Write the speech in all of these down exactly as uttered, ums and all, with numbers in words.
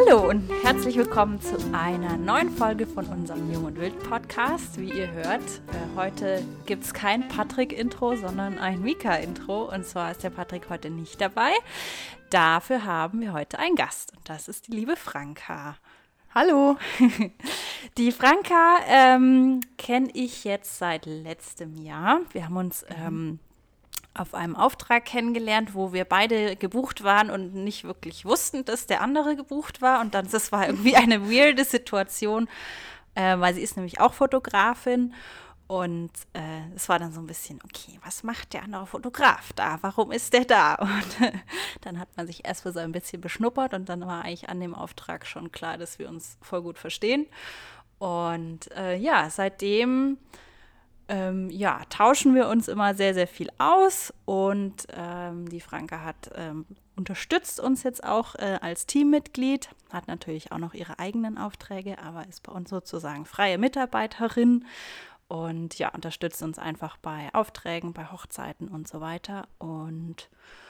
Hallo und herzlich willkommen zu einer neuen Folge von unserem Jung und Wild Podcast. Wie ihr hört, äh, heute gibt es kein Patrick-Intro, sondern ein Mika-Intro. Und zwar ist der Patrick heute nicht dabei. Dafür haben wir heute einen Gast und das ist die liebe Franka. Hallo. Die Franka ähm, kenne ich jetzt seit letztem Jahr. Wir haben uns ähm, auf einem Auftrag kennengelernt, wo wir beide gebucht waren und nicht wirklich wussten, dass der andere gebucht war. Und dann, das war irgendwie eine weirde Situation, äh, weil sie ist nämlich auch Fotografin. Und äh, es war dann so ein bisschen, okay, was macht der andere Fotograf da? Warum ist der da? Und äh, dann hat man sich erst so ein bisschen beschnuppert und dann war eigentlich an dem Auftrag schon klar, dass wir uns voll gut verstehen. Und äh, ja, seitdem ähm, ja, tauschen wir uns immer sehr, sehr viel aus. Und ähm, die Franka hat ähm, unterstützt uns jetzt auch äh, als Teammitglied, hat natürlich auch noch ihre eigenen Aufträge, aber ist bei uns sozusagen freie Mitarbeiterin. Und ja, unterstützt uns einfach bei Aufträgen, bei Hochzeiten und so weiter. Und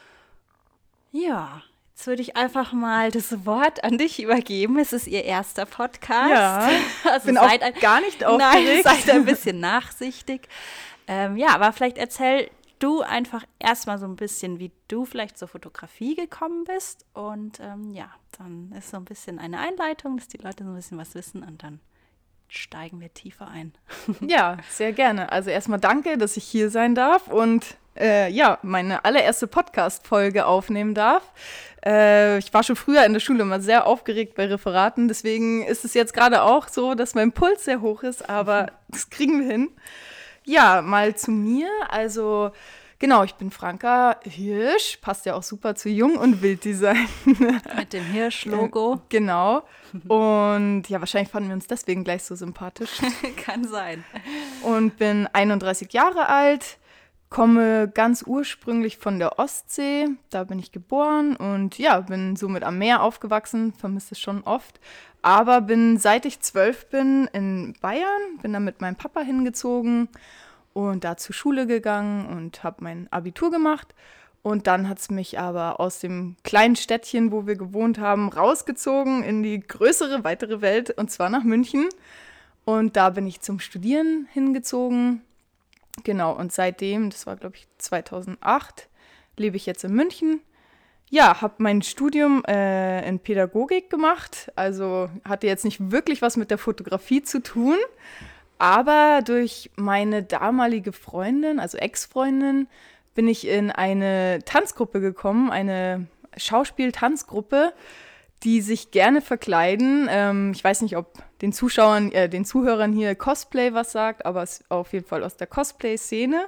ja, jetzt würde ich einfach mal das Wort an dich übergeben. Es ist ihr erster Podcast. Ja, also bin seid auch ein, gar nicht aufgeregt. Nein, seid ein bisschen nachsichtig. Ähm, ja, aber vielleicht erzähl du einfach erstmal so ein bisschen, wie du vielleicht zur Fotografie gekommen bist. Und ähm, ja, dann ist so ein bisschen eine Einleitung, dass die Leute so ein bisschen was wissen und dann steigen wir tiefer ein. Ja, sehr gerne. Also erstmal danke, dass ich hier sein darf und äh, ja, meine allererste Podcast-Folge aufnehmen darf. Äh, ich war schon früher in der Schule immer sehr aufgeregt bei Referaten, deswegen ist es jetzt gerade auch so, dass mein Puls sehr hoch ist, aber das kriegen wir hin. Ja, mal zu mir. Also genau, ich bin Franka Hirsch, passt ja auch super zu Jung und Wild Design. Mit dem Hirsch-Logo. Äh, genau. Und ja, wahrscheinlich fanden wir uns deswegen gleich so sympathisch. Kann sein. Und bin einunddreißig Jahre alt, komme ganz ursprünglich von der Ostsee. Da bin ich geboren und ja, bin somit am Meer aufgewachsen, vermisse es schon oft. Aber bin, seit ich zwölf bin, in Bayern, bin da mit meinem Papa hingezogen und da zur Schule gegangen und habe mein Abitur gemacht. Und dann hat es mich aber aus dem kleinen Städtchen, wo wir gewohnt haben, rausgezogen in die größere, weitere Welt, und zwar nach München. Und da bin ich zum Studieren hingezogen. Genau, und seitdem, das war glaube ich zweitausendacht, lebe ich jetzt in München. Ja, habe mein Studium äh, in Pädagogik gemacht, also hatte jetzt nicht wirklich was mit der Fotografie zu tun. Aber durch meine damalige Freundin, also Ex-Freundin, bin ich in eine Tanzgruppe gekommen, eine Schauspiel-Tanzgruppe, die sich gerne verkleiden. Ähm, ich weiß nicht, ob den Zuschauern, äh, den Zuhörern hier Cosplay was sagt, aber es ist auf jeden Fall aus der Cosplay-Szene.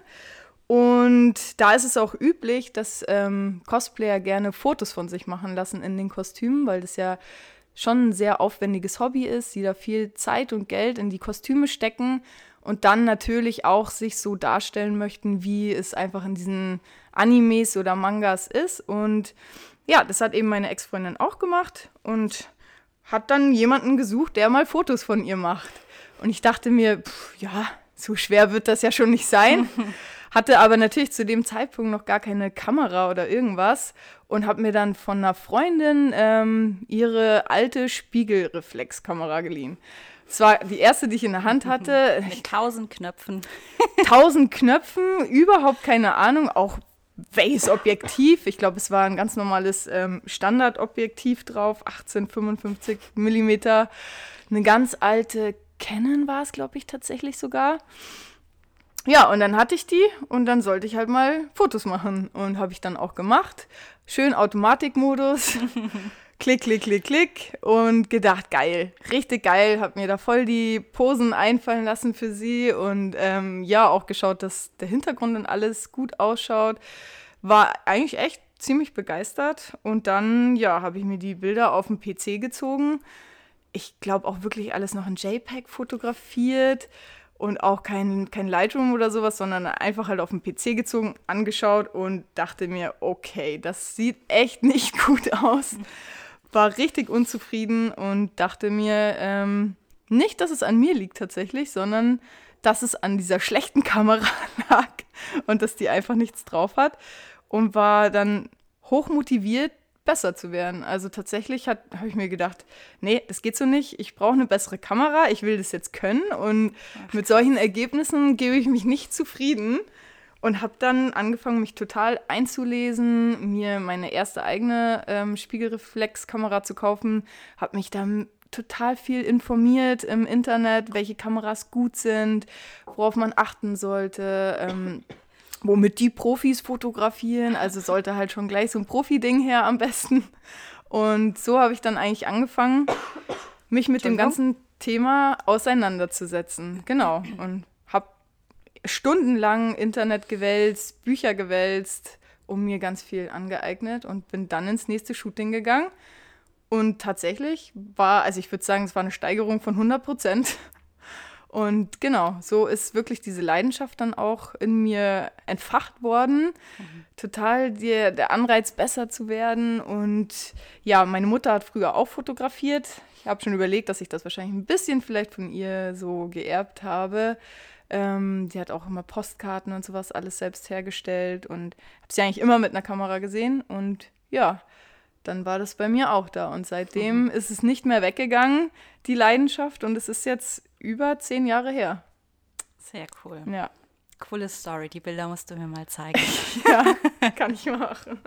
Und da ist es auch üblich, dass ähm, Cosplayer gerne Fotos von sich machen lassen in den Kostümen, weil das ja schon ein sehr aufwendiges Hobby ist, die da viel Zeit und Geld in die Kostüme stecken und dann natürlich auch sich so darstellen möchten, wie es einfach in diesen Animes oder Mangas ist. Und ja, das hat eben meine Ex-Freundin auch gemacht und hat dann jemanden gesucht, der mal Fotos von ihr macht. Und ich dachte mir, pff, ja, so schwer wird das ja schon nicht sein. Hatte aber natürlich zu dem Zeitpunkt noch gar keine Kamera oder irgendwas und habe mir dann von einer Freundin ähm, ihre alte Spiegelreflexkamera geliehen. Es war die erste, die ich in der Hand hatte. Mit tausend Knöpfen. Tausend Knöpfen, überhaupt keine Ahnung, auch welches Objektiv. Ich glaube, es war ein ganz normales ähm, Standardobjektiv drauf, achtzehnhundertfünfundfünfzig Millimeter. Eine ganz alte Canon war es, glaube ich, tatsächlich sogar. Ja, und dann hatte ich die und dann sollte ich halt mal Fotos machen. Und habe ich dann auch gemacht. Schön Automatikmodus. Klick, klick, klick, klick. Und gedacht, geil, richtig geil. Habe mir da voll die Posen einfallen lassen für sie. Und ähm, ja, auch geschaut, dass der Hintergrund und alles gut ausschaut. War eigentlich echt ziemlich begeistert. Und dann, ja, habe ich mir die Bilder auf dem P C gezogen. Ich glaube auch wirklich alles noch in JPEG fotografiert. Und auch kein, kein Lightroom oder sowas, sondern einfach halt auf den P C gezogen, angeschaut und dachte mir, okay, das sieht echt nicht gut aus. War richtig unzufrieden und dachte mir, ähm, nicht, dass es an mir liegt tatsächlich, sondern dass es an dieser schlechten Kamera lag und dass die einfach nichts drauf hat. Und war dann hochmotiviert, besser zu werden. Also tatsächlich habe ich mir gedacht, nee, das geht so nicht. Ich brauche eine bessere Kamera. Ich will das jetzt können. Und Ach, mit solchen Ergebnissen gebe ich mich nicht zufrieden. Und habe dann angefangen, mich total einzulesen, mir meine erste eigene ähm, Spiegelreflexkamera zu kaufen. Habe mich dann total viel informiert im Internet, welche Kameras gut sind, worauf man achten sollte. Ähm, womit die Profis fotografieren, also sollte halt schon gleich so ein Profi-Ding her am besten. Und so habe ich dann eigentlich angefangen, mich mit dem ganzen Thema auseinanderzusetzen. Genau. Und habe stundenlang Internet gewälzt, Bücher gewälzt, um mir ganz viel angeeignet und bin dann ins nächste Shooting gegangen. Und tatsächlich war, also ich würde sagen, es war eine Steigerung von hundert Prozent. Und genau, so ist wirklich diese Leidenschaft dann auch in mir entfacht worden. Mhm. Total die, der Anreiz, besser zu werden. Und ja, meine Mutter hat früher auch fotografiert. Ich habe schon überlegt, dass ich das wahrscheinlich ein bisschen vielleicht von ihr so geerbt habe. Ähm, die hat auch immer Postkarten und sowas alles selbst hergestellt. Und habe sie eigentlich immer mit einer Kamera gesehen. Und ja, dann war das bei mir auch da. Und seitdem mhm. ist es nicht mehr weggegangen, die Leidenschaft. Und es ist jetzt über zehn Jahre her. Sehr cool. Ja. Coole Story. Die Bilder musst du mir mal zeigen. Ja, kann ich machen.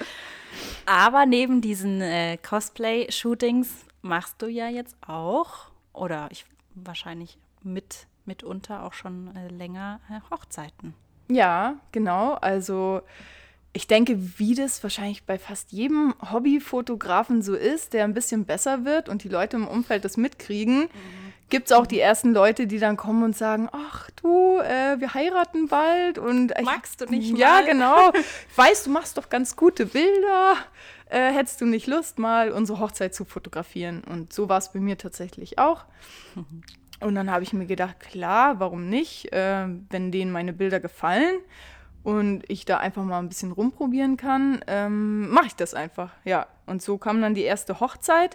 Aber neben diesen äh, Cosplay-Shootings machst du ja jetzt auch, oder ich wahrscheinlich mit, mitunter auch schon äh, länger äh, Hochzeiten. Ja, genau. Also ich denke, wie das wahrscheinlich bei fast jedem Hobbyfotografen so ist, der ein bisschen besser wird und die Leute im Umfeld das mitkriegen, mhm. gibt es auch die ersten Leute, die dann kommen und sagen, ach du, äh, wir heiraten bald. Und ich, magst du nicht mal? Ja, genau. Ich weiß, du machst doch ganz gute Bilder. Äh, hättest du nicht Lust, mal unsere Hochzeit zu fotografieren? Und so war es bei mir tatsächlich auch. Mhm. Und dann habe ich mir gedacht, klar, warum nicht, äh, wenn denen meine Bilder gefallen und ich da einfach mal ein bisschen rumprobieren kann, ähm, mache ich das einfach, ja. Und so kam dann die erste Hochzeit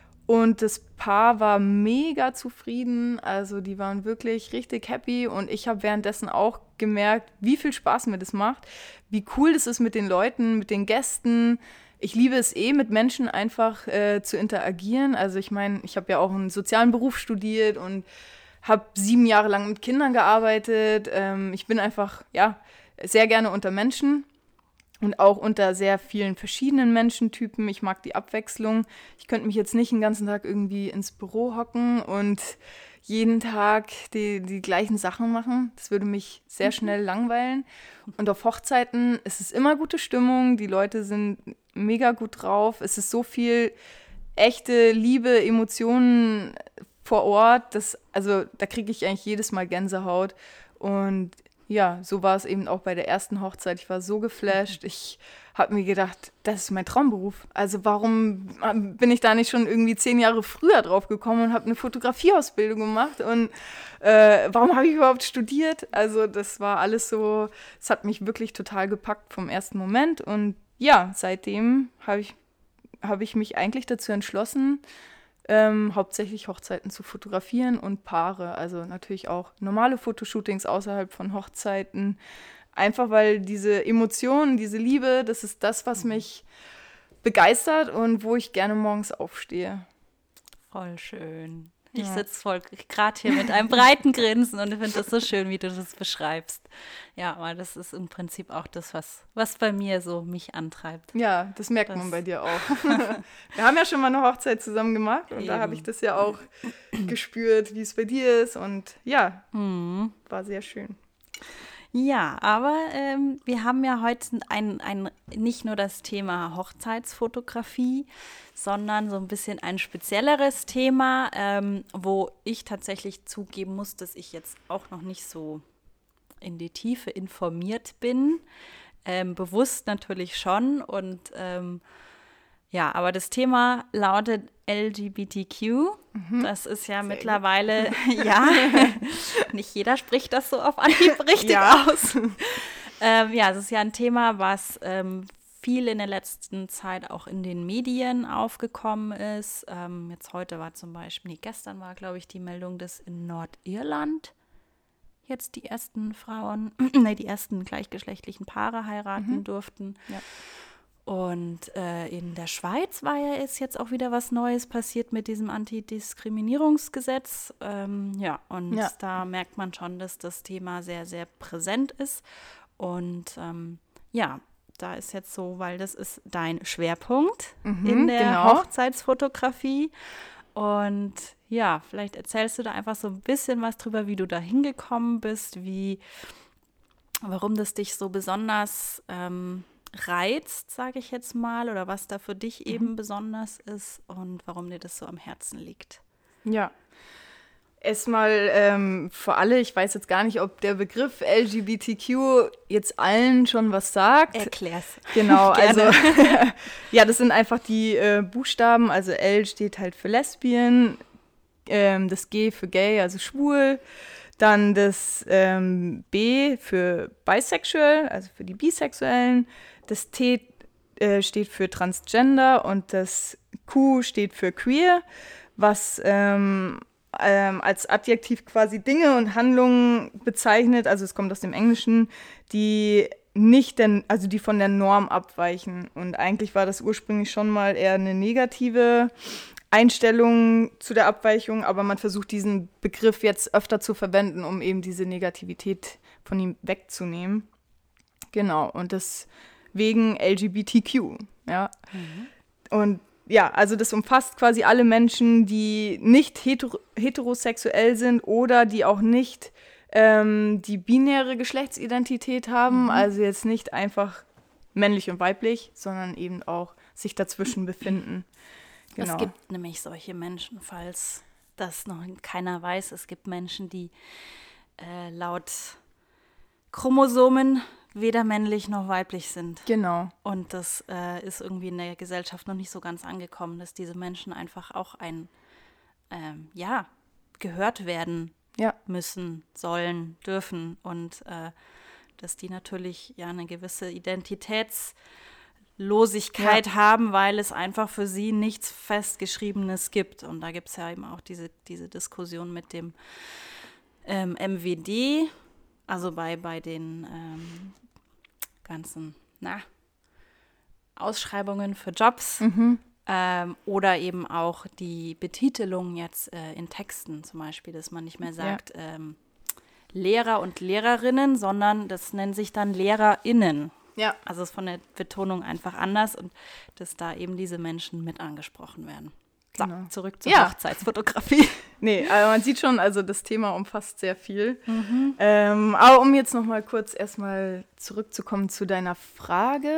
und das Paar war mega zufrieden, also die waren wirklich richtig happy und ich habe währenddessen auch gemerkt, wie viel Spaß mir das macht, wie cool das ist mit den Leuten, mit den Gästen. Ich liebe es eh, mit Menschen einfach äh, zu interagieren. Also ich meine, ich habe ja auch einen sozialen Beruf studiert und habe sieben Jahre lang mit Kindern gearbeitet. Ähm, ich bin einfach, ja, sehr gerne unter Menschen und auch unter sehr vielen verschiedenen Menschentypen. Ich mag die Abwechslung. Ich könnte mich jetzt nicht den ganzen Tag irgendwie ins Büro hocken und jeden Tag die, die gleichen Sachen machen. Das würde mich sehr schnell langweilen. Und auf Hochzeiten ist es immer gute Stimmung. Die Leute sind mega gut drauf. Es ist so viel echte Liebe, Emotionen vor Ort. Das, also da kriege ich eigentlich jedes Mal Gänsehaut. Und ja, so war es eben auch bei der ersten Hochzeit. Ich war so geflasht. Ich habe mir gedacht, das ist mein Traumberuf. Also warum bin ich da nicht schon irgendwie zehn Jahre früher drauf gekommen und habe eine Fotografieausbildung gemacht? Und äh, warum habe ich überhaupt studiert? Also das war alles so, es hat mich wirklich total gepackt vom ersten Moment. Und ja, seitdem habe ich, hab ich mich eigentlich dazu entschlossen, Ähm, hauptsächlich Hochzeiten zu fotografieren und Paare, also natürlich auch normale Fotoshootings außerhalb von Hochzeiten, einfach weil diese Emotionen, diese Liebe, das ist das, was mich begeistert und wo ich gerne morgens aufstehe. Voll schön. Ja. Ich sitze voll gerade hier mit einem breiten Grinsen und finde das so schön, wie du das beschreibst. Ja, aber das ist im Prinzip auch das, was, was bei mir so mich antreibt. Ja, das merkt das man bei dir auch. Wir haben ja schon mal eine Hochzeit zusammen gemacht und Eben. Da habe ich das ja auch gespürt, wie es bei dir ist und ja, mhm. war sehr schön. Ja, aber ähm, wir haben ja heute ein, ein, nicht nur das Thema Hochzeitsfotografie, sondern so ein bisschen ein spezielleres Thema, ähm, wo ich tatsächlich zugeben muss, dass ich jetzt auch noch nicht so in die Tiefe informiert bin. Ähm, bewusst natürlich schon. Und ähm, ja, aber das Thema lautet L G B T Q. Mhm. Das ist ja Sehr mittlerweile, ja, nicht jeder spricht das so auf Anhieb richtig ja. aus. ähm, ja, es ist ja ein Thema, was ähm, viel in der letzten Zeit auch in den Medien aufgekommen ist. Ähm, jetzt heute war zum Beispiel, nee, gestern war, glaube ich, die Meldung, dass in Nordirland jetzt die ersten Frauen, nee, die ersten gleichgeschlechtlichen Paare heiraten mhm. durften. Ja. Und äh, in der Schweiz war ja ist jetzt auch wieder was Neues passiert mit diesem Antidiskriminierungsgesetz. Ähm, ja, und Ja. da merkt man schon, dass das Thema sehr, sehr präsent ist. Und ähm, ja, da ist jetzt so, weil das ist dein Schwerpunkt Mhm, in der genau. Hochzeitsfotografie. Und ja, vielleicht erzählst du da einfach so ein bisschen was drüber, wie du da hingekommen bist, wie, warum das dich so besonders ähm, reizt, sage ich jetzt mal, oder was da für dich eben besonders ist und warum dir das so am Herzen liegt. Ja. Erstmal ähm, für alle, ich weiß jetzt gar nicht, ob der Begriff L G B T Q jetzt allen schon was sagt. Erklär's. Genau, Gerne. also ja, das sind einfach die äh, Buchstaben, also L steht halt für Lesbien, ähm, das G für Gay, also schwul, dann das ähm, B für Bisexual, also für die Bisexuellen, das T äh, steht für Transgender und das Q steht für Queer, was ähm, ähm, als Adjektiv quasi Dinge und Handlungen bezeichnet, also es kommt aus dem Englischen, die nicht, denn, also die von der Norm abweichen. Und eigentlich war das ursprünglich schon mal eher eine negative Einstellung zu der Abweichung, aber man versucht diesen Begriff jetzt öfter zu verwenden, um eben diese Negativität von ihm wegzunehmen. Genau, und deswegen L G B T Q, ja. Mhm. Und ja, also das umfasst quasi alle Menschen, die nicht hetero- heterosexuell sind oder die auch nicht ähm, die binäre Geschlechtsidentität haben, mhm. also jetzt nicht einfach männlich und weiblich, sondern eben auch sich dazwischen befinden. Genau. Es gibt nämlich solche Menschen, falls das noch keiner weiß. Es gibt Menschen, die äh, laut Chromosomen weder männlich noch weiblich sind. Genau. Und das äh, ist irgendwie in der Gesellschaft noch nicht so ganz angekommen, dass diese Menschen einfach auch ein, ähm, ja, gehört werden ja. müssen, sollen, dürfen. Und äh, dass die natürlich ja eine gewisse Identitätslosigkeit ja. haben, weil es einfach für sie nichts Festgeschriebenes gibt. Und da gibt es ja eben auch diese, diese Diskussion mit dem ähm, M W D, also bei, bei den ähm, ganzen na, Ausschreibungen für Jobs mhm. ähm, oder eben auch die Betitelung jetzt äh, in Texten zum Beispiel, dass man nicht mehr sagt ja. ähm, Lehrer und Lehrerinnen, sondern das nennen sich dann LehrerInnen. Ja. Also ist von der Betonung einfach anders und dass da eben diese Menschen mit angesprochen werden. So, genau. zurück zur ja. Hochzeitsfotografie. Nee, also man sieht schon, also das Thema umfasst sehr viel. Mhm. Ähm, aber um jetzt noch mal kurz erstmal zurückzukommen zu deiner Frage,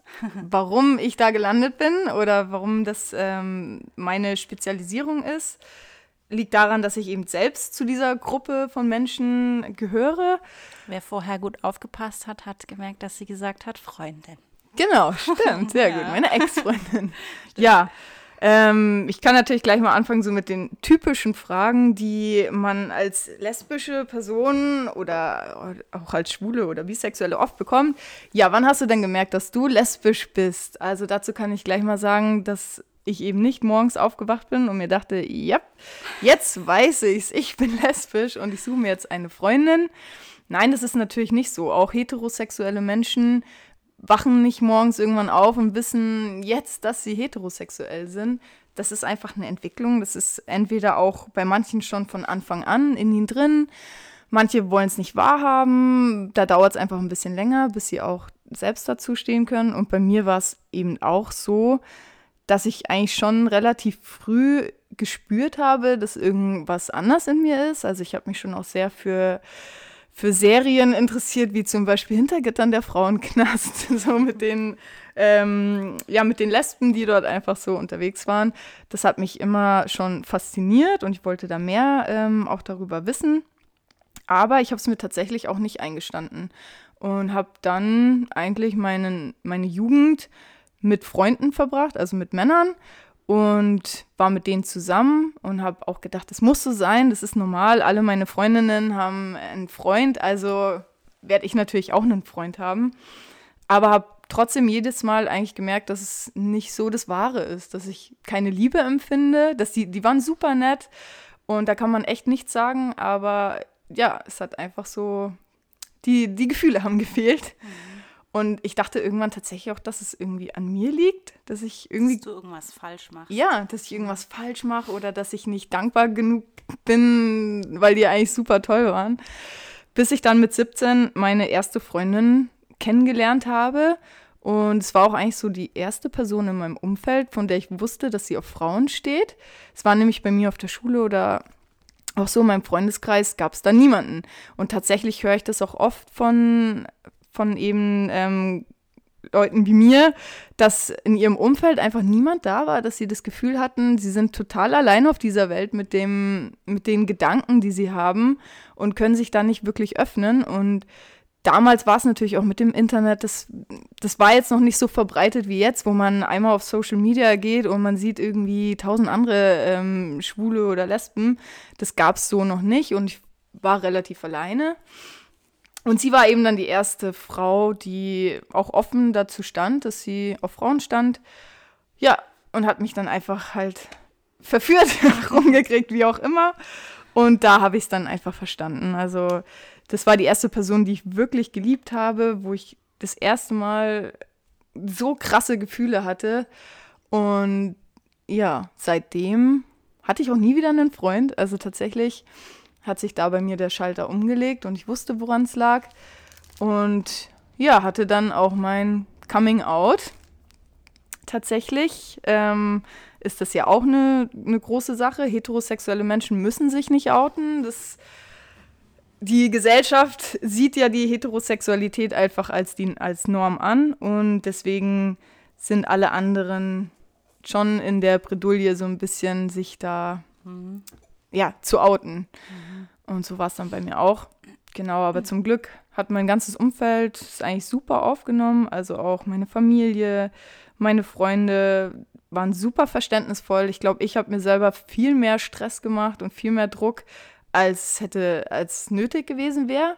warum ich da gelandet bin oder warum das ähm, meine Spezialisierung ist, liegt daran, dass ich eben selbst zu dieser Gruppe von Menschen gehöre. Wer vorher gut aufgepasst hat, hat gemerkt, dass sie gesagt hat, Freundin. Genau, stimmt, sehr ja. gut, meine Ex-Freundin. Ja. Ähm, ich kann natürlich gleich mal anfangen so mit den typischen Fragen, die man als lesbische Person oder auch als Schwule oder Bisexuelle oft bekommt. Ja, wann hast du denn gemerkt, dass du lesbisch bist? Also dazu kann ich gleich mal sagen, dass ich eben nicht morgens aufgewacht bin und mir dachte, ja, jetzt weiß ich's, ich bin lesbisch und ich suche mir jetzt eine Freundin. Nein, das ist natürlich nicht so. Auch heterosexuelle Menschen wachen nicht morgens irgendwann auf und wissen jetzt, dass sie heterosexuell sind. Das ist einfach eine Entwicklung. Das ist entweder auch bei manchen schon von Anfang an in ihnen drin. Manche wollen es nicht wahrhaben. Da dauert es einfach ein bisschen länger, bis sie auch selbst dazu stehen können. Und bei mir war es eben auch so, dass ich eigentlich schon relativ früh gespürt habe, dass irgendwas anders in mir ist. Also ich habe mich schon auch sehr für für Serien interessiert, wie zum Beispiel Hintergittern der Frauenknast, so mit den, ähm, ja, mit den Lesben, die dort einfach so unterwegs waren. Das hat mich immer schon fasziniert und ich wollte da mehr ähm, auch darüber wissen. Aber ich habe es mir tatsächlich auch nicht eingestanden und habe dann eigentlich meinen, meine Jugend mit Freunden verbracht, also mit Männern. Und war mit denen zusammen und habe auch gedacht, das muss so sein, das ist normal. Alle meine Freundinnen haben einen Freund, also werde ich natürlich auch einen Freund haben. Aber habe trotzdem jedes Mal eigentlich gemerkt, dass es nicht so das Wahre ist, dass ich keine Liebe empfinde. Dass die, die waren super nett und da kann man echt nichts sagen, aber ja, es hat einfach so, die, die Gefühle haben gefehlt. Mhm. Und ich dachte irgendwann tatsächlich auch, dass es irgendwie an mir liegt, dass ich irgendwie... Dass du irgendwas falsch machst. Ja, dass ich irgendwas falsch mache oder dass ich nicht dankbar genug bin, weil die eigentlich super toll waren. Bis ich dann mit siebzehn meine erste Freundin kennengelernt habe. Und es war auch eigentlich so die erste Person in meinem Umfeld, von der ich wusste, dass sie auf Frauen steht. Es war nämlich bei mir auf der Schule oder auch so in meinem Freundeskreis gab es da niemanden. Und tatsächlich höre ich das auch oft von... von eben ähm, Leuten wie mir, dass in ihrem Umfeld einfach niemand da war, dass sie das Gefühl hatten, sie sind total allein auf dieser Welt mit dem, mit den Gedanken, die sie haben und können sich da nicht wirklich öffnen. Und damals war es natürlich auch mit dem Internet, das, das war jetzt noch nicht so verbreitet wie jetzt, wo man einmal auf Social Media geht und man sieht irgendwie tausend andere ähm, Schwule oder Lesben. Das gab es so noch nicht und ich war relativ alleine. Und sie war eben dann die erste Frau, die auch offen dazu stand, dass sie auf Frauen stand. Ja, und hat mich dann einfach halt verführt, rumgekriegt, wie auch immer. Und da habe ich es dann einfach verstanden. Also das war die erste Person, die ich wirklich geliebt habe, wo ich das erste Mal so krasse Gefühle hatte. Und ja, seitdem hatte ich auch nie wieder einen Freund. Also tatsächlich hat sich da bei mir der Schalter umgelegt und ich wusste, woran es lag. Und ja, hatte dann auch mein Coming Out. Tatsächlich ähm, ist das ja auch eine, eine große Sache. Heterosexuelle Menschen müssen sich nicht outen. Das, die Gesellschaft sieht ja die Heterosexualität einfach als, die, als Norm an und deswegen sind alle anderen schon in der Bredouille so ein bisschen sich da... Mhm. ja, zu outen. Mhm. Und so war es dann bei mir auch. Genau, aber mhm. zum Glück hat mein ganzes Umfeld es eigentlich super aufgenommen. Also auch meine Familie, meine Freunde waren super verständnisvoll. Ich glaube, ich habe mir selber viel mehr Stress gemacht und viel mehr Druck, als hätte, als nötig gewesen wäre.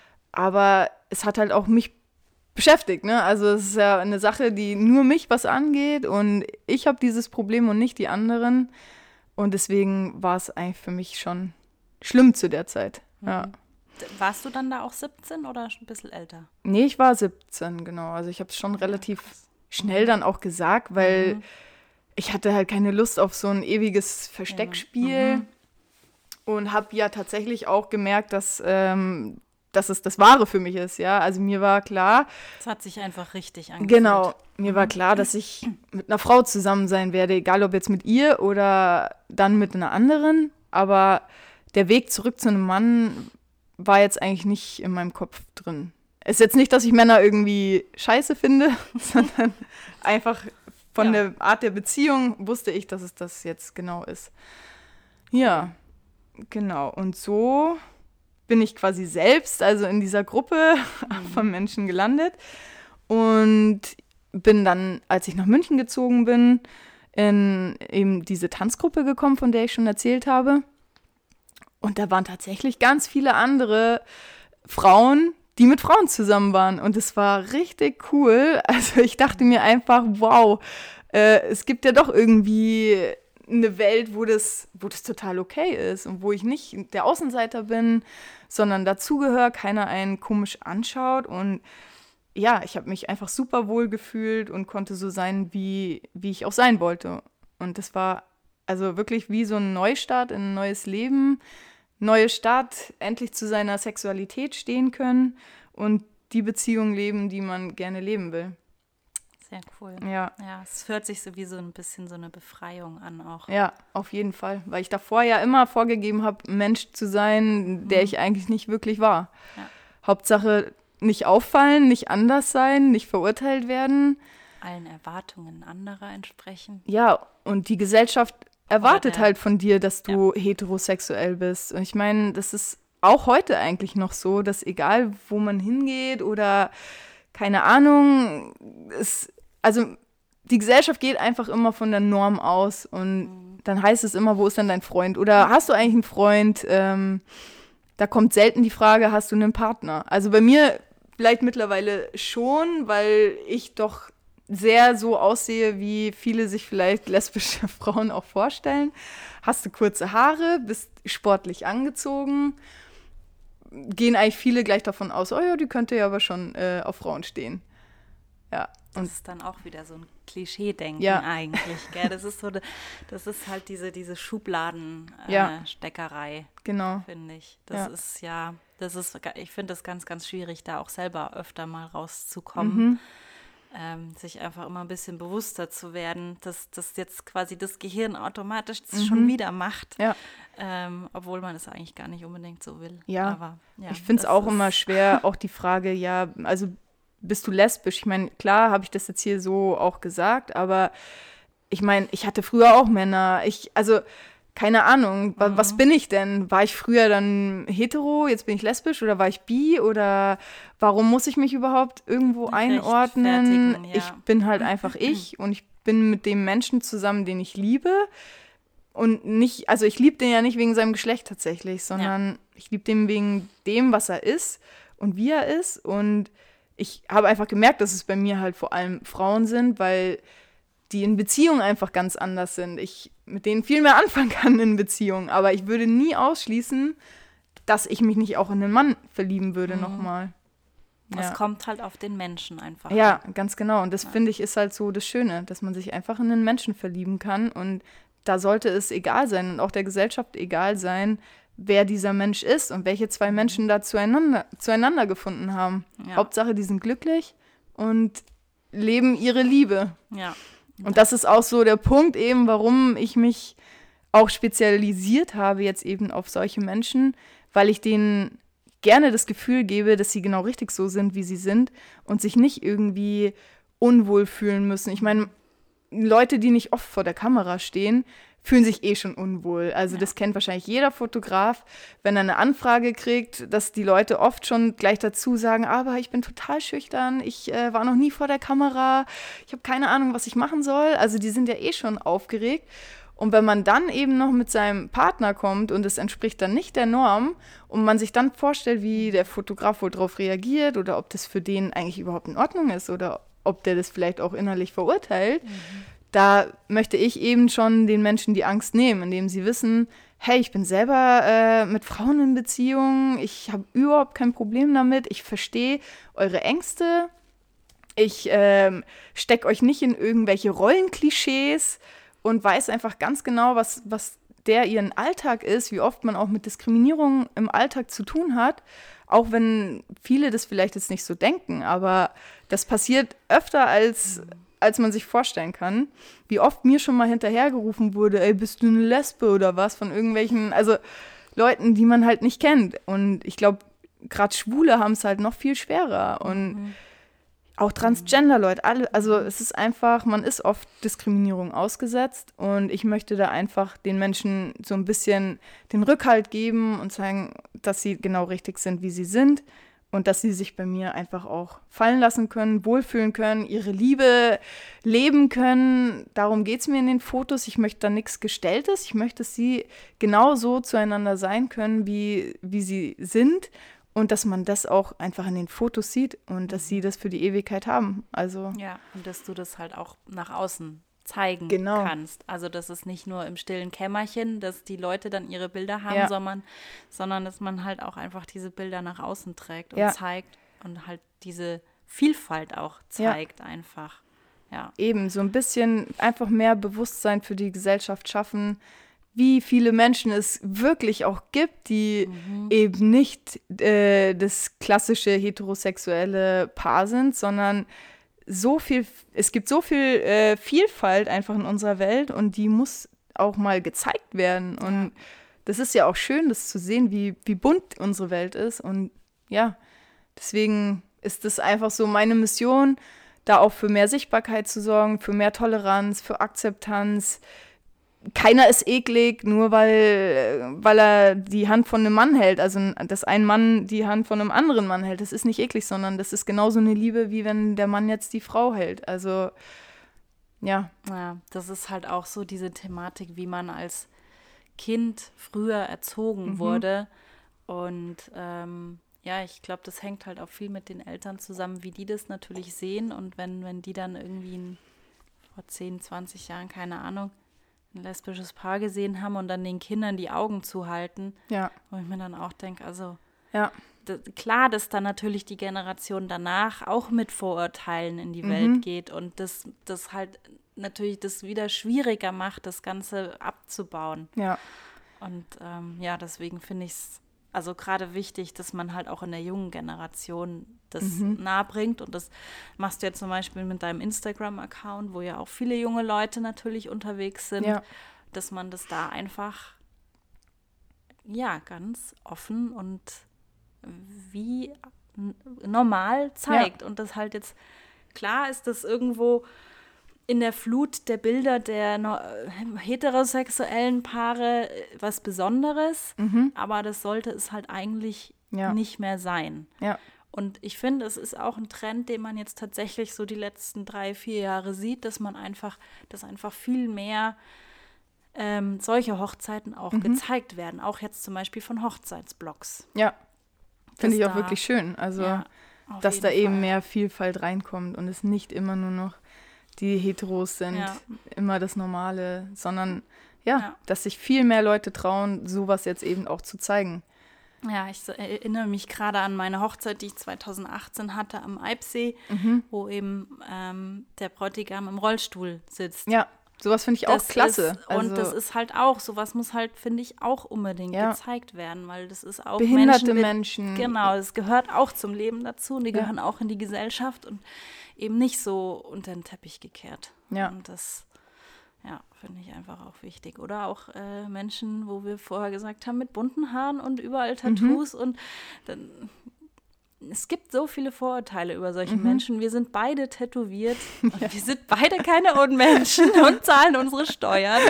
Aber es hat halt auch mich beschäftigt, ne? Also es ist ja eine Sache, die nur mich was angeht und ich habe dieses Problem und nicht die anderen. Und deswegen war es eigentlich für mich schon schlimm zu der Zeit. Ja. Warst du dann da auch siebzehn oder ein bisschen älter? Nee, ich war siebzehn, genau. Also ich habe es schon relativ schnell dann auch gesagt, weil mhm. ich hatte halt keine Lust auf so ein ewiges Versteckspiel. Mhm. Und habe ja tatsächlich auch gemerkt, dass, ähm, dass es das Wahre für mich ist. Ja, also mir war klar. Es hat sich einfach richtig angefühlt. Genau, mir war klar, dass ich mit einer Frau zusammen sein werde, egal ob jetzt mit ihr oder dann mit einer anderen. Aber der Weg zurück zu einem Mann war jetzt eigentlich nicht in meinem Kopf drin. Es ist jetzt nicht, dass ich Männer irgendwie scheiße finde, sondern einfach von ja. der Art der Beziehung wusste ich, dass es das jetzt genau ist. Ja, genau. Und so bin ich quasi selbst, also in dieser Gruppe mhm. von Menschen gelandet und bin dann, als ich nach München gezogen bin, in eben diese Tanzgruppe gekommen, von der ich schon erzählt habe. Und da waren tatsächlich ganz viele andere Frauen, die mit Frauen zusammen waren. Und es war richtig cool. Also ich dachte mir einfach, wow, äh, es gibt ja doch irgendwie eine Welt, wo das, wo das total okay ist und wo ich nicht der Außenseiter bin, sondern dazugehöre, keiner einen komisch anschaut. Und ja, ich habe mich einfach super wohl gefühlt und konnte so sein, wie, wie ich auch sein wollte. Und das war also wirklich wie so ein Neustart in ein neues Leben, neue Stadt, endlich zu seiner Sexualität stehen können und die Beziehung leben, die man gerne leben will. Sehr cool. Ja. Ja, es hört sich so wie so ein bisschen so eine Befreiung an auch. Ja, auf jeden Fall. Weil ich davor ja immer vorgegeben habe, ein Mensch zu sein, der mhm. ich eigentlich nicht wirklich war. Ja. Hauptsache nicht auffallen, nicht anders sein, nicht verurteilt werden. Allen Erwartungen anderer entsprechen. Ja, und die Gesellschaft erwartet der, halt von dir, dass du ja. heterosexuell bist. Und ich meine, das ist auch heute eigentlich noch so, dass egal, wo man hingeht oder keine Ahnung, es, also die Gesellschaft geht einfach immer von der Norm aus und mhm. dann heißt es immer, wo ist denn dein Freund? Oder hast du eigentlich einen Freund? Ähm, da kommt selten die Frage, hast du einen Partner? Also bei mir vielleicht mittlerweile schon, weil ich doch sehr so aussehe, wie viele sich vielleicht lesbische Frauen auch vorstellen. Hast du kurze Haare, bist sportlich angezogen, gehen eigentlich viele gleich davon aus, oh ja, die könnte ja aber schon äh, auf Frauen stehen. Ja. Das ist dann auch wieder so ein Klischee-Denken Ja. eigentlich, gell? Das ist so, das ist halt diese, diese Ja. Schubladen-Steckerei, Genau. finde ich. Das Ja. ist ja, das ist, ich finde das ganz, ganz schwierig, da auch selber öfter mal rauszukommen. Mhm. Ähm, sich einfach immer ein bisschen bewusster zu werden, dass das jetzt quasi das Gehirn automatisch das Mhm. schon wieder macht, Ja. ähm, obwohl man es eigentlich gar nicht unbedingt so will. Ja. Aber, ja Ich finde es das auch ist- immer schwer, auch die Frage, ja, also bist du lesbisch? Ich meine, klar habe ich das jetzt hier so auch gesagt, aber ich meine, ich hatte früher auch Männer. Ich, also, keine Ahnung, wa- Mhm. was bin ich denn? War ich früher dann hetero, jetzt bin ich lesbisch oder war ich bi oder warum muss ich mich überhaupt irgendwo einordnen? Rechtfertigen, ja. Ich bin halt einfach ich und ich bin mit dem Menschen zusammen, den ich liebe. Und nicht, also ich liebe den ja nicht wegen seinem Geschlecht tatsächlich, sondern ich liebe den wegen dem, was er ist und wie er ist. Und ich habe einfach gemerkt, dass es bei mir halt vor allem Frauen sind, weil die in Beziehungen einfach ganz anders sind. Ich mit denen viel mehr anfangen kann in Beziehungen. Aber ich würde nie ausschließen, dass ich mich nicht auch in einen Mann verlieben würde Mhm. nochmal. Es Ja. kommt halt auf den Menschen einfach Ja, an. ganz genau. Und das finde ich ist halt so das Schöne, dass man sich einfach in einen Menschen verlieben kann. Und da sollte es egal sein und auch der Gesellschaft egal sein, wer dieser Mensch ist und welche zwei Menschen da zueinander, zueinander gefunden haben. Ja. Hauptsache, die sind glücklich und leben ihre Liebe. Ja. Und das ist auch so der Punkt eben, warum ich mich auch spezialisiert habe jetzt eben auf solche Menschen, weil ich denen gerne das Gefühl gebe, dass sie genau richtig so sind, wie sie sind und sich nicht irgendwie unwohl fühlen müssen. Ich meine, Leute, die nicht oft vor der Kamera stehen, fühlen sich eh schon unwohl. Also Ja. das kennt wahrscheinlich jeder Fotograf, wenn er eine Anfrage kriegt, dass die Leute oft schon gleich dazu sagen, aber ich bin total schüchtern, ich äh, war noch nie vor der Kamera, ich habe keine Ahnung, was ich machen soll. Also die sind ja eh schon aufgeregt. Und wenn man dann eben noch mit seinem Partner kommt und es entspricht dann nicht der Norm und man sich dann vorstellt, wie der Fotograf wohl darauf reagiert oder ob das für den eigentlich überhaupt in Ordnung ist oder ob der das vielleicht auch innerlich verurteilt, Mhm. da möchte ich eben schon den Menschen die Angst nehmen, indem sie wissen, hey, ich bin selber äh, mit Frauen in Beziehung, ich habe überhaupt kein Problem damit, ich verstehe eure Ängste, ich ähm, stecke euch nicht in irgendwelche Rollenklischees und weiß einfach ganz genau, was, was der ihren Alltag ist, wie oft man auch mit Diskriminierung im Alltag zu tun hat, auch wenn viele das vielleicht jetzt nicht so denken, aber das passiert öfter, als, als man sich vorstellen kann. Wie oft mir schon mal hinterhergerufen wurde, ey, bist du eine Lesbe oder was, von irgendwelchen, also Leuten, die man halt nicht kennt. Und ich glaube, gerade Schwule haben es halt noch viel schwerer und Mhm. auch Transgender-Leute, alle, also es ist einfach, man ist oft Diskriminierung ausgesetzt und ich möchte da einfach den Menschen so ein bisschen den Rückhalt geben und zeigen, dass sie genau richtig sind, wie sie sind und dass sie sich bei mir einfach auch fallen lassen können, wohlfühlen können, ihre Liebe leben können. Darum geht es mir in den Fotos. Ich möchte da nichts Gestelltes. Ich möchte, dass sie genauso zueinander sein können, wie, wie sie sind. Und dass man das auch einfach in den Fotos sieht und dass sie das für die Ewigkeit haben. Also Ja, und dass du das halt auch nach außen zeigen Genau. kannst. Also dass es nicht nur im stillen Kämmerchen, dass die Leute dann ihre Bilder haben, Ja. sondern, sondern dass man halt auch einfach diese Bilder nach außen trägt und Ja. zeigt und halt diese Vielfalt auch zeigt einfach. Ja. eben so ein bisschen einfach mehr Bewusstsein für die Gesellschaft schaffen, wie viele Menschen es wirklich auch gibt, die eben nicht äh, das klassische heterosexuelle Paar sind, sondern so viel, es gibt so viel äh, Vielfalt einfach in unserer Welt und die muss auch mal gezeigt werden. Und Ja. das ist ja auch schön, das zu sehen, wie, wie bunt unsere Welt ist. Und ja, deswegen ist es einfach so meine Mission, da auch für mehr Sichtbarkeit zu sorgen, für mehr Toleranz, für Akzeptanz. Keiner ist eklig, nur weil, weil er die Hand von einem Mann hält. Also, dass ein Mann die Hand von einem anderen Mann hält. Das ist nicht eklig, sondern das ist genauso eine Liebe, wie wenn der Mann jetzt die Frau hält. Also, ja. Ja, das ist halt auch so diese Thematik, wie man als Kind früher erzogen Mhm. wurde. Und ähm, ja, ich glaube, das hängt halt auch viel mit den Eltern zusammen, wie die das natürlich sehen. Und wenn, wenn die dann irgendwie ein, vor zehn, zwanzig Jahren, keine Ahnung, ein lesbisches Paar gesehen haben und dann den Kindern die Augen zuhalten, Ja, wo ich mir dann auch denke, also ja, d- klar, dass dann natürlich die Generation danach auch mit Vorurteilen in die Mhm. Welt geht und das, das halt natürlich das wieder schwieriger macht, das Ganze abzubauen. Ja, Und ähm, ja, deswegen finde ich es also gerade wichtig, dass man halt auch in der jungen Generation das Mhm. nahe bringt. Und das machst du ja zum Beispiel mit deinem Instagram-Account, wo ja auch viele junge Leute natürlich unterwegs sind, ja, dass man das da einfach, ja, ganz offen und wie n- normal zeigt. Und das halt jetzt, klar ist das irgendwo in der Flut der Bilder der no- äh, heterosexuellen Paare äh, was Besonderes, mhm. aber das sollte es halt eigentlich Ja. nicht mehr sein. Ja, Und ich finde, es ist auch ein Trend, den man jetzt tatsächlich so die letzten drei, vier Jahre sieht, dass man einfach, dass einfach viel mehr ähm, solche Hochzeiten auch Mhm. gezeigt werden. Auch jetzt zum Beispiel von Hochzeitsblogs. ja. Finde ich Dass auch da- wirklich schön. Also, Ja, auf dass jeden da eben Fall. mehr Vielfalt reinkommt und es nicht immer nur noch die Heteros sind, Ja. immer das Normale, sondern ja, Ja. dass sich viel mehr Leute trauen, sowas jetzt eben auch zu zeigen. Ja, ich so- erinnere mich gerade an meine Hochzeit, die ich zweitausendachtzehn hatte am Eibsee, Mhm. wo eben ähm, der Bräutigam im Rollstuhl sitzt. Ja, sowas finde ich auch Das klasse. Ist, und das ist halt auch, sowas muss halt, finde ich, auch unbedingt Ja. gezeigt werden, weil das ist auch behinderte Menschen. Menschen. Mit, genau, es gehört auch zum Leben dazu und die Ja. gehören auch in die Gesellschaft und eben nicht so unter den Teppich gekehrt. Ja. Und das, ja, finde ich einfach auch wichtig. Oder auch äh, Menschen, wo wir vorher gesagt haben, mit bunten Haaren und überall Tattoos und dann, es gibt so viele Vorurteile über solche Mhm. Menschen. Wir sind beide tätowiert und wir sind beide keine Unmenschen und zahlen unsere Steuern.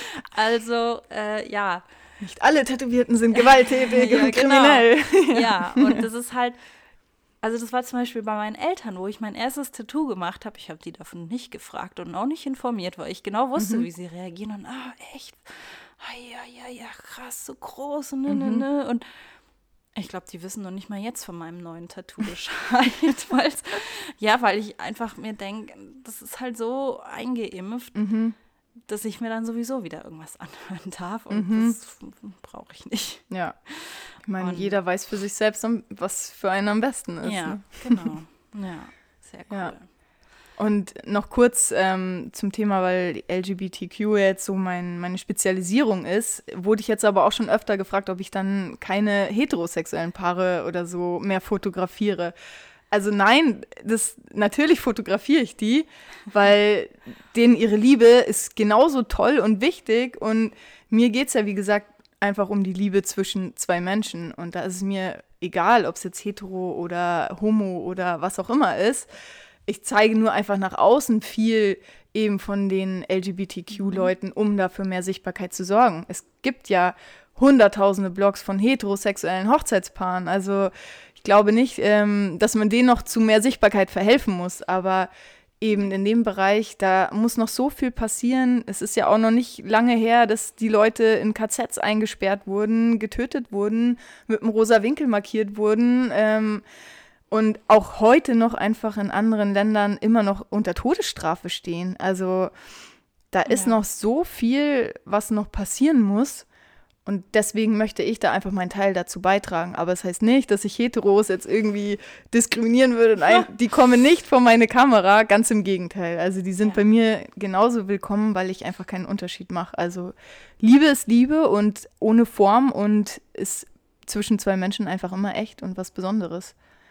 Also, äh, ja, Nicht alle Tätowierten sind gewalttätig Ja, und genau. kriminell. ja. Und das ist halt, also das war zum Beispiel bei meinen Eltern, wo ich mein erstes Tattoo gemacht habe. Ich habe die davon nicht gefragt und auch nicht informiert, weil ich genau wusste, Mhm. wie sie reagieren. Und, ah, echt? Ah, ja, ja, ja, krass, so groß und ne, ne, Mhm. ne. Und ich glaube, die wissen noch nicht mal jetzt von meinem neuen Tattoo Bescheid. weil's, ja, weil ich einfach mir denke, das ist halt so eingeimpft, Mhm. dass ich mir dann sowieso wieder irgendwas anhören darf. Und Mhm. das brauche ich nicht. Ja. Ich meine, Und- jeder weiß für sich selbst, am- was für einen am besten ist. Ja, Ne? genau. Ja, sehr cool. Ja. Und noch kurz ähm, zum Thema, weil L G B T Q jetzt so mein, meine Spezialisierung ist, wurde ich jetzt aber auch schon öfter gefragt, ob ich dann keine heterosexuellen Paare oder so mehr fotografiere. Also nein, das, natürlich fotografiere ich die, weil denen ihre Liebe ist genauso toll und wichtig und mir geht es ja, wie gesagt, einfach um die Liebe zwischen zwei Menschen und da ist es mir egal, ob es jetzt hetero oder homo oder was auch immer ist. Ich zeige nur einfach nach außen viel eben von den L G B T Q-Leuten, um dafür mehr Sichtbarkeit zu sorgen. Es gibt ja hunderttausende Blogs von heterosexuellen Hochzeitspaaren. Also ich glaube nicht, ähm, dass man denen noch zu mehr Sichtbarkeit verhelfen muss. Aber eben in dem Bereich, da muss noch so viel passieren. Es ist ja auch noch nicht lange her, dass die Leute in K Zs eingesperrt wurden, getötet wurden, mit einem rosa Winkel markiert wurden. Ähm, und auch heute noch einfach in anderen Ländern immer noch unter Todesstrafe stehen. Also da ist Ja. noch so viel, was noch passieren muss. Und deswegen möchte ich da einfach meinen Teil dazu beitragen. Aber es heißt nicht, dass ich Heteros jetzt irgendwie diskriminieren würde. Nein, die kommen nicht vor meine Kamera, ganz im Gegenteil. Also die sind Ja. bei mir genauso willkommen, weil ich einfach keinen Unterschied mache. Also Liebe ist Liebe und ohne Form und ist zwischen zwei Menschen einfach immer echt und was Besonderes.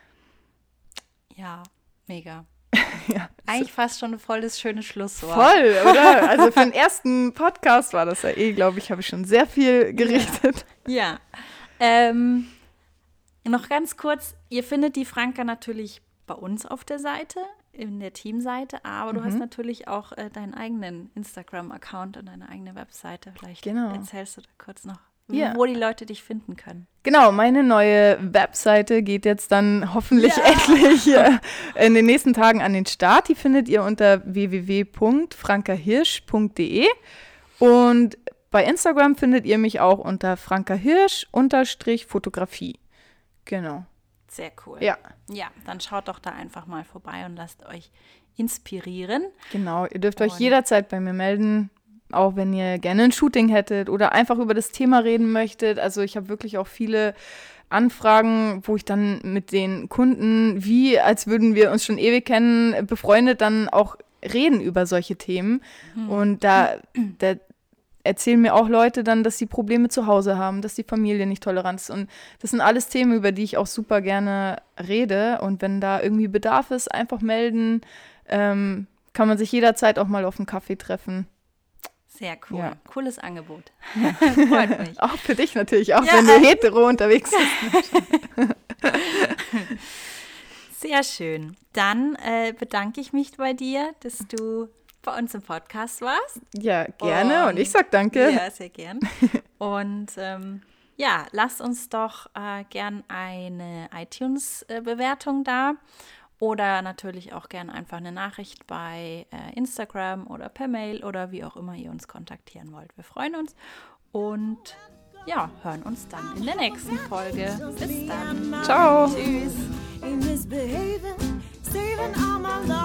Ja, mega. Ja, Eigentlich fast schon ein voll das schöne Schlusswort. voll, oder? Also für den ersten Podcast war das ja eh, glaube ich, habe ich schon sehr viel gerichtet. Ja. Ähm, noch ganz kurz, ihr findet die Franka natürlich bei uns auf der Seite, in der Teamseite, aber du Mhm. hast natürlich auch äh, deinen eigenen Instagram-Account und deine eigene Webseite. Vielleicht Genau. erzählst du da kurz noch, Ja. wo die Leute dich finden können. Genau, meine neue Webseite geht jetzt dann hoffentlich Ja. endlich äh, in den nächsten Tagen an den Start. Die findet ihr unter w w w punkt frankahirsch punkt d e und bei Instagram findet ihr mich auch unter frankahirsch-fotografie. Genau, Sehr cool. ja, Ja, dann schaut doch da einfach mal vorbei und lasst euch inspirieren. genau. Ihr dürft euch Und- jederzeit bei mir melden, auch wenn ihr gerne ein Shooting hättet oder einfach über das Thema reden möchtet. Also ich habe wirklich auch viele Anfragen, wo ich dann mit den Kunden, wie als würden wir uns schon ewig kennen, befreundet, dann auch reden über solche Themen. Mhm. Und da, da erzählen mir auch Leute dann, dass sie Probleme zu Hause haben, dass die Familie nicht tolerant ist. Und das sind alles Themen, über die ich auch super gerne rede. Und wenn da irgendwie Bedarf ist, einfach melden. Ähm, kann man sich jederzeit auch mal auf einen Kaffee treffen. Sehr cool. Ja. Cooles Angebot. Freut mich. Auch für dich natürlich, auch ja, wenn du hetero unterwegs bist. Sehr schön. Dann äh, bedanke ich mich bei dir, dass du bei uns im Podcast warst. Ja, gerne. Und, und ich sag danke. Ja, sehr gern. Und ähm, ja, lasst uns doch äh, gern eine iTunes-Bewertung da. Oder natürlich auch gerne einfach eine Nachricht bei äh, Instagram oder per Mail oder wie auch immer ihr uns kontaktieren wollt. Wir freuen uns und ja, hören uns dann in der nächsten Folge. Bis dann. Ciao. Tschüss.